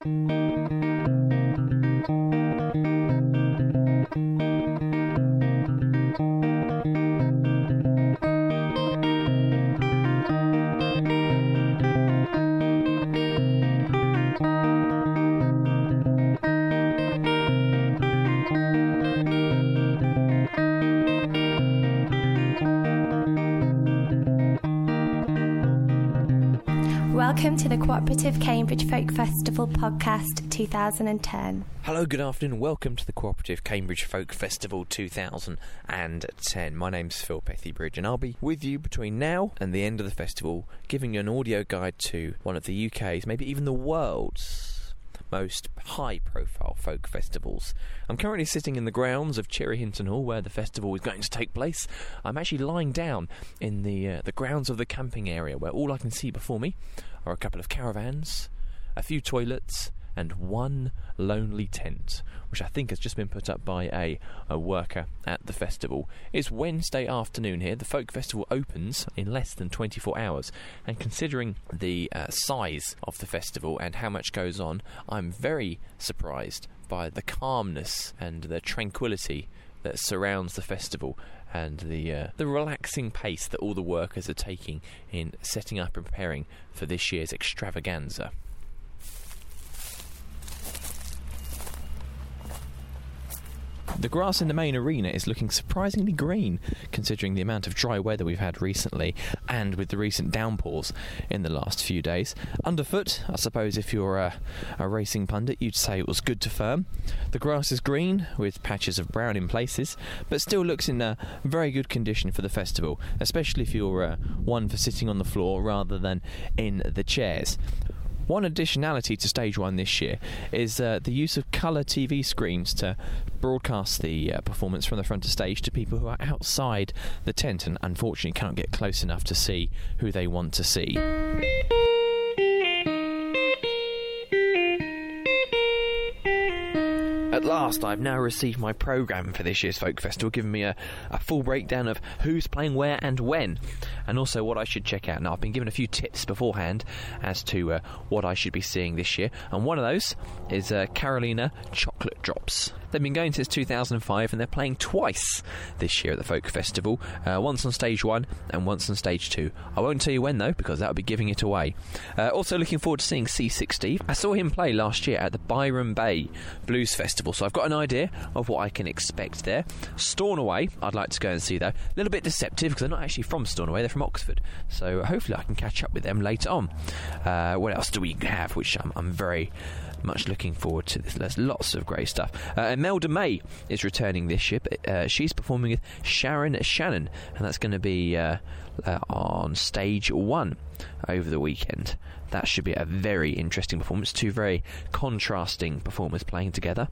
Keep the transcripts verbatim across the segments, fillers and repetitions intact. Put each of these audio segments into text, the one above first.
Welcome to the Cooperative Cambridge Folk Festival podcast two thousand ten. Hello, good afternoon, welcome to the Cooperative Cambridge Folk Festival two thousand ten. My name's Phil Pethybridge and I'll be with you between now and the end of the festival, giving you an audio guide to one of the U K's, maybe even the world's most high-profile folk festivals. I'm currently sitting in the grounds of Cherry Hinton Hall, where the festival is going to take place. I'm actually lying down in the uh, the grounds of the camping area, where all I can see before me are a couple of caravans, a few toilets, and one lonely tent, which I think has just been put up by a, a worker at the festival. It's Wednesday afternoon here. The folk festival opens in less than twenty-four hours, and considering the uh, size of the festival and how much goes on, I'm very surprised by the calmness and the tranquility that surrounds the festival, and the uh, the relaxing pace that all the workers are taking in setting up and preparing for this year's extravaganza. The grass in the main arena is looking surprisingly green, considering the amount of dry weather we've had recently, and with the recent downpours in the last few days. Underfoot, I suppose if you're a, a racing pundit, you'd say it was good to firm. The grass is green, with patches of brown in places, but still looks in a very good condition for the festival, especially if you're uh, one for sitting on the floor rather than in the chairs. One additionality to Stage one this year is uh, the use of colour T V screens to broadcast the uh, performance from the front of stage to people who are outside the tent and unfortunately can't get close enough to see who they want to see. At last, I've now received my programme for this year's Folk Festival, giving me a, a full breakdown of who's playing where and when, and also what I should check out. Now, I've been given a few tips beforehand as to uh, what I should be seeing this year, and one of those is uh, Carolina Chocolate Drops. They've been going since two thousand five, and they're playing twice this year at the Folk Festival, uh, once on Stage one and once on Stage two. I won't tell you when, though, because that would be giving it away. Uh, also looking forward to seeing C six Steve. I saw him play last year at the Byron Bay Blues Festival, so I've got an idea of what I can expect there. Stornoway, I'd like to go and see, though. A little bit deceptive, because they're not actually from Stornoway, they're from Oxford, so hopefully I can catch up with them later on. Uh, what else do we have, which I'm, I'm very much looking forward to? There's lots of great stuff. Uh, Imelda May is returning this year. Uh, she's performing with Sharon Shannon, and that's going to be uh, uh, on Stage one over the weekend. That should be a very interesting performance. Two very contrasting performers playing together.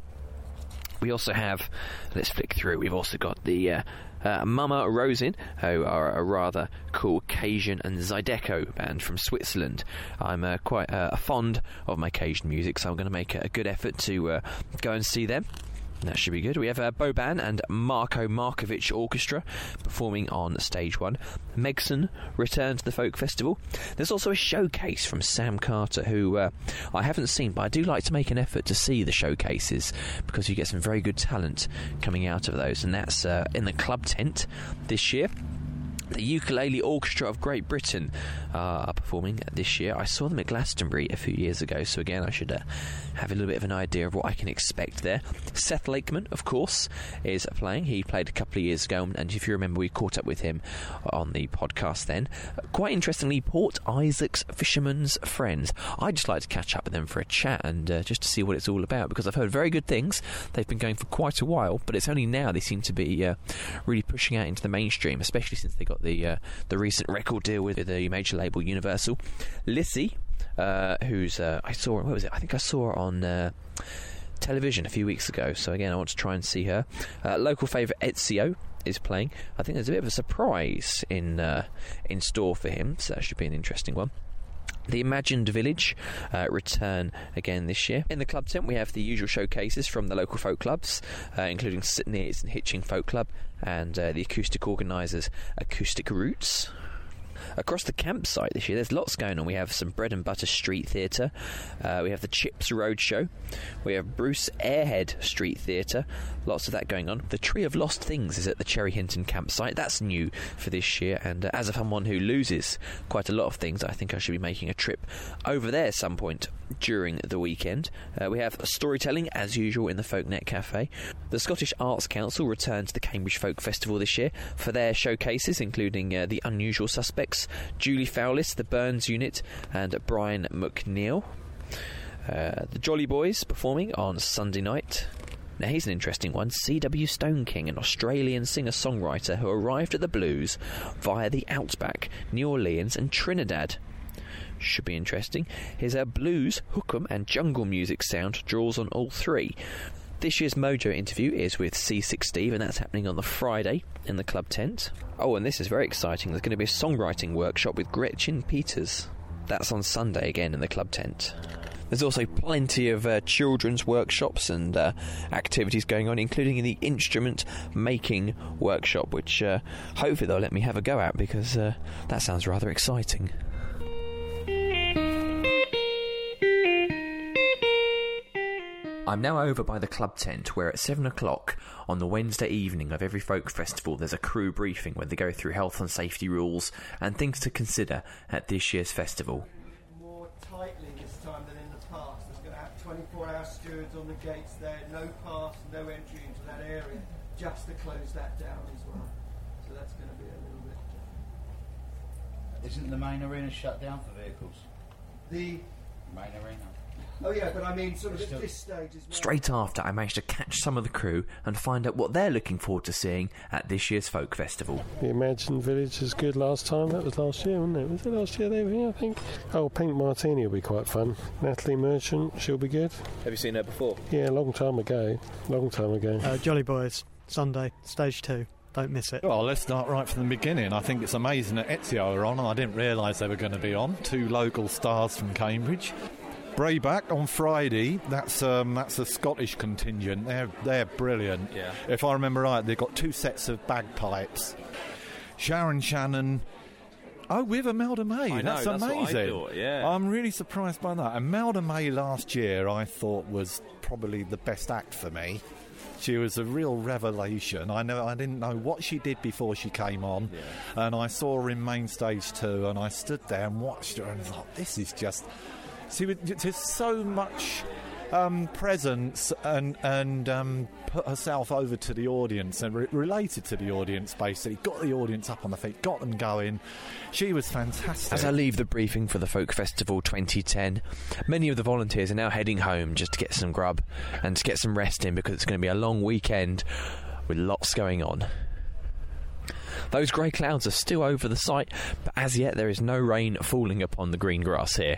We also have, let's flick through, we've also got the uh, uh, Mama Rosin, who are a rather cool Cajun and Zydeco band from Switzerland. I'm uh, quite uh, fond of my Cajun music, so I'm going to make a good effort to uh, go and see them. That should be good. We have uh, Boban and Marko Markovic Orchestra performing on Stage one. Megson return to the Folk Festival. There's also a showcase from Sam Carter, who uh, I haven't seen, but I do like to make an effort to see the showcases, because you get some very good talent coming out of those, and that's uh, in the club tent this year. The Ukulele Orchestra of Great Britain uh, are performing this year. I saw them at Glastonbury a few years ago, so again I should uh, have a little bit of an idea of what I can expect there. Seth Lakeman, of course, is playing. He played a couple of years ago, and if you remember, we caught up with him on the podcast then. Uh, quite interestingly, Port Isaac's Fisherman's Friends. I'd just like to catch up with them for a chat and uh, just to see what it's all about, because I've heard very good things. They've been going for quite a while, but it's only now they seem to be uh, really pushing out into the mainstream, especially since they got the uh, the recent record deal with the major label Universal. Lissy, uh, who's uh, I saw, what was it? I think I saw her on uh, television a few weeks ago. So again, I want to try and see her. Uh, local favourite Ezio is playing. I think there's a bit of a surprise in uh, in store for him, so that should be an interesting one. The Imagined Village uh, return again this year. In the club tent, we have the usual showcases from the local folk clubs, uh, including St Neots and Hitching Folk Club, and uh, the acoustic organisers Acoustic Roots. across the campsite this year, there's lots going on. We have some bread and butter street theatre. Uh, we have the Chips Roadshow. We have Bruce Airhead Street Theatre. Lots of that going on. The Tree of Lost Things is at the Cherry Hinton campsite. That's new for this year. And uh, as of someone who loses quite a lot of things, I think I should be making a trip over there some point during the weekend. Uh, we have storytelling, as usual, in the Folknet Cafe. The Scottish Arts Council returned to the Cambridge Folk Festival this year for their showcases, including uh, The Unusual Suspects, Julie Fowlis, The Burns Unit, and Brian McNeil. Uh, the Jolly Boys performing on Sunday night. Now here's an interesting one. C W Stone King, an Australian singer-songwriter who arrived at the blues via the Outback, New Orleans and Trinidad. Should be interesting. His uh, blues, hookum and jungle music sound draws on all three. This year's Mojo interview is with C six Steve, and that's happening on the Friday in the club tent. Oh, and this is very exciting. There's going to be a songwriting workshop with Gretchen Peters. That's on Sunday again in the club tent. There's also plenty of uh, children's workshops and uh, activities going on, including the instrument making workshop, which uh, hopefully they'll let me have a go at, because uh, that sounds rather exciting. I'm now over by the club tent, where at seven o'clock on the Wednesday evening of every folk festival there's a crew briefing where they go through health and safety rules and things to consider at this year's festival. More tightly this time than in the past. There's going to have twenty-four hour stewards on the gates there, no pass, no entry into that area, just to close that down as well. So that's going to be a little bit... Isn't the main arena shut down for vehicles? The... Main arena? Oh yeah, but I mean sort of at this stage as well. Straight after, I managed to catch some of the crew and find out what they're looking forward to seeing at this year's folk festival. The Imagine Village was good last time. That was last year, wasn't it? Was it last year they were here, I think? Oh, Pink Martini will be quite fun. Natalie Merchant, she'll be good. Have you seen her before? Yeah, a long time ago. Long time ago. Uh, Jolly Boys, Sunday, stage two. Don't miss it. Well, let's start right from the beginning. I think it's amazing that Ezio are on, and I didn't realise they were going to be on. Two local stars from Cambridge. Brayback on Friday. That's um, that's a Scottish contingent. They're they're brilliant. Yeah. If I remember right, they've got two sets of bagpipes. Sharon Shannon. Oh, with Imelda May. I know, that's, that's amazing. what I thought, yeah. I'm really surprised by that. Imelda May last year, I thought, was probably the best act for me. She was a real revelation. I know I didn't know what she did before she came on, yeah. And I saw her in main stage two, and I stood there and watched her and thought, this is just... See, there's so much um, presence and and um, put herself over to the audience and re- related to the audience, basically. Got the audience up on the feet, got them going. She was fantastic. As I leave the briefing for the Folk Festival twenty ten, many of the volunteers are now heading home just to get some grub and to get some rest in, because it's going to be a long weekend with lots going on. Those grey clouds are still over the site, but as yet there is no rain falling upon the green grass here.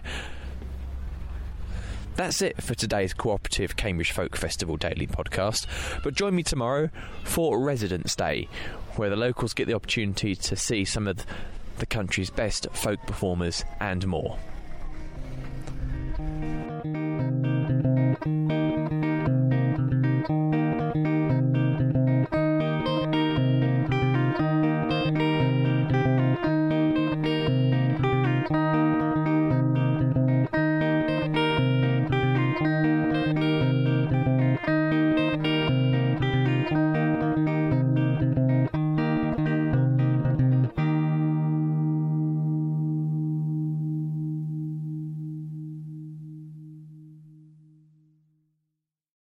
That's it for today's Cooperative Cambridge Folk Festival Daily podcast, but join me tomorrow for Residents' Day, where the locals get the opportunity to see some of the country's best folk performers and more.